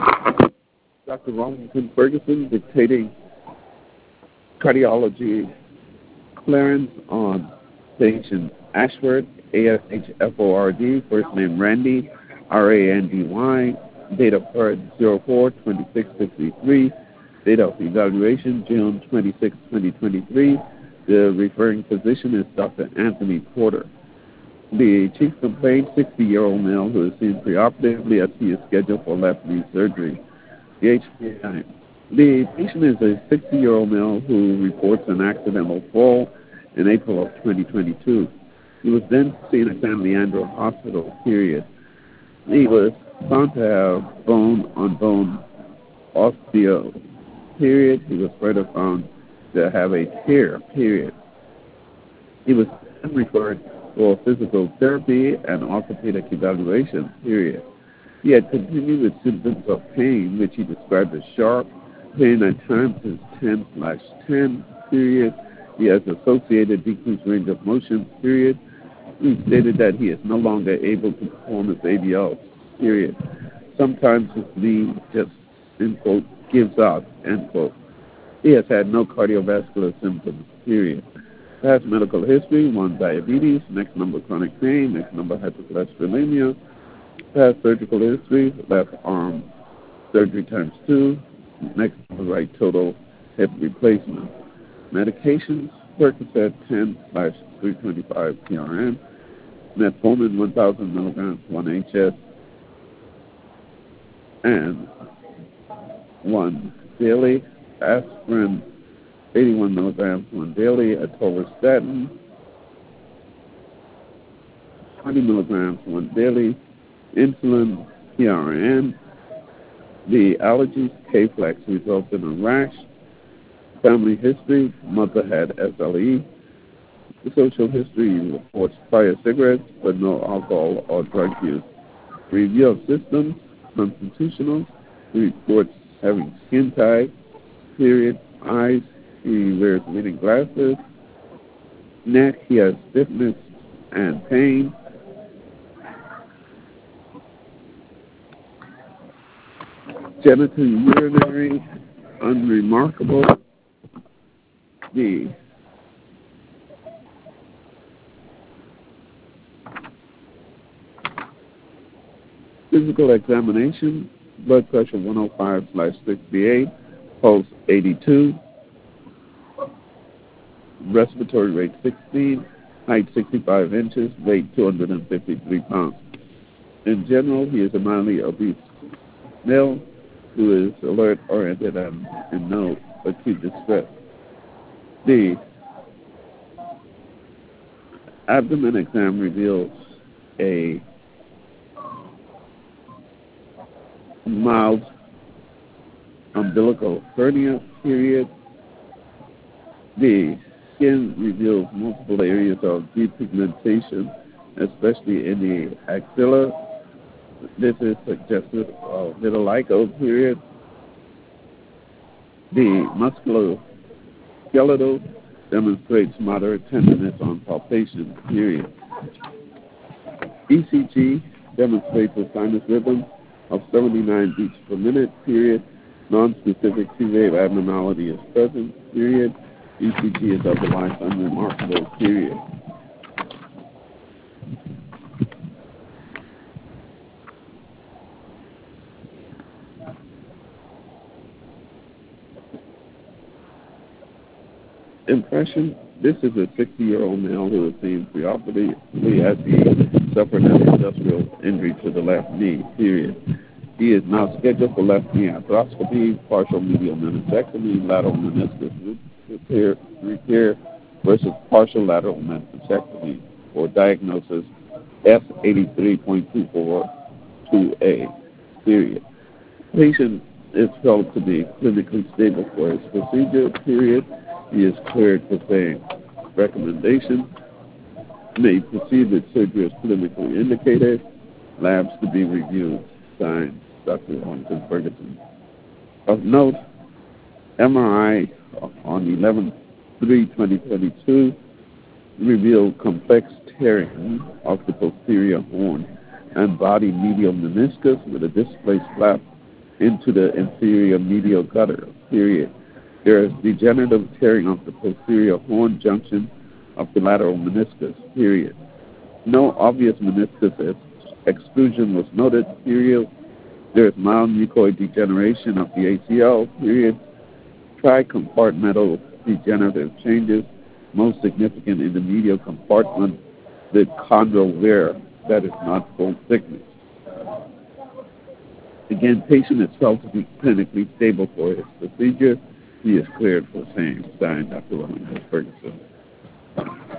Dr. Robinson Ferguson dictating cardiology clearance on patient Ashford, ASHFORD, first name Randy, RANDY, date of birth 04/26/63, date of evaluation June 26, 2023. The referring physician is Dr. Anthony Porter. The chief complaint, 60-year-old male who is seen preoperatively as he is scheduled for left knee surgery. The HPI. The patient is a 60-year-old male who reports an accidental fall in April of 2022. He was then seen at San Leandro Hospital, period. He was found to have bone-on-bone osteo, period. He was further found to have a tear, period. He was then referred for physical therapy and orthopedic evaluation, period. He had continued with symptoms of pain, which he described as sharp. Pain at times is 10/10, period. He has associated decreased range of motion, period. He stated that he is no longer able to perform his ADL, period. Sometimes his knee just, end quote, gives out, end quote. He has had no cardiovascular symptoms, period. Past medical history, 1 diabetes, next number chronic pain, next number hypercholesterolemia. Past surgical history, left arm surgery times 2, next number right total hip replacement. Medications, Percocet 10/325 PRN, metformin 1,000 milligrams 1 HS, and 1 daily, aspirin 81 milligrams 1 daily, atorvastatin 20 milligrams 1 daily, insulin PRN. The allergies, K-Flex, results in a rash. Family history, mother had SLE. The social history reports prior cigarettes, but no alcohol or drug use. Review of systems, constitutional, reports having skin type, period. Eyes, he wears reading glasses. Neck, he has stiffness and pain. Genital urinary, unremarkable. The physical examination, blood pressure 105/68, pulse 82, respiratory rate 16, height 65 inches, weight 253 pounds. In general, he is a mildly obese male who is alert, oriented, and in no acute distress. The abdomen exam reveals a mild umbilical hernia, period. The skin reveals multiple areas of depigmentation, especially in the axilla. This is suggestive of vitiligo, period. The musculoskeletal demonstrates moderate tenderness on palpation, period. ECG demonstrates a sinus rhythm of 79 beats per minute, period. Non-specific T-wave abnormality is present, period. ECG is otherwise unremarkable, period. Impression, this is a 60-year-old male who was seen preoperatively as he suffered an industrial injury to the left knee, period. He is now scheduled for left knee arthroscopy, partial medial meniscectomy, lateral meniscus repair versus partial lateral meniscectomy for diagnosis F83.242A, period. Patient is felt to be clinically stable for his procedure, period. He is cleared for saying recommendation. May proceed with surgery as clinically indicated. Labs to be reviewed. Signed, Dr. Robinson Ferguson. Of note, MRI on 11/3/2022 revealed complex tearing of the posterior horn and body medial meniscus with a displaced flap into the inferior medial gutter, period. There is degenerative tearing of the posterior horn junction of the lateral meniscus, period. No obvious meniscus exclusion was noted, period. There is mild mucoid degeneration of the ACL, period. Tricompartmental degenerative changes, most significant in the medial compartment, the chondral wear, that is not full thickness. Again, patient is felt to be clinically stable for his procedure. He is cleared for same. Signed, Dr. William Ferguson.